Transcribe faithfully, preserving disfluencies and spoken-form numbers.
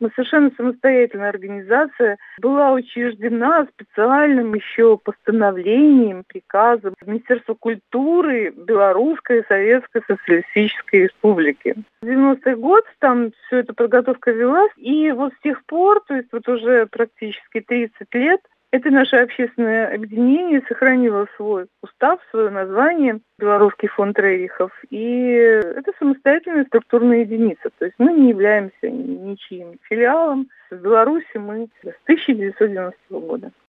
Мы совершенно самостоятельная организация, была учреждена специальным еще постановлением, приказом Министерства культуры Белорусской Советской Социалистической Республики. В девяностый год там все эта подготовка велась, и вот с тех пор, то есть вот уже практически тридцать лет, это наше общественное объединение сохранило свой устав, свое название «Белорусский фонд Рерихов». И это самостоятельная структурная единица. То есть мы не являемся ничьим филиалом. В Беларуси мы с тысяча девятьсот девяностого года.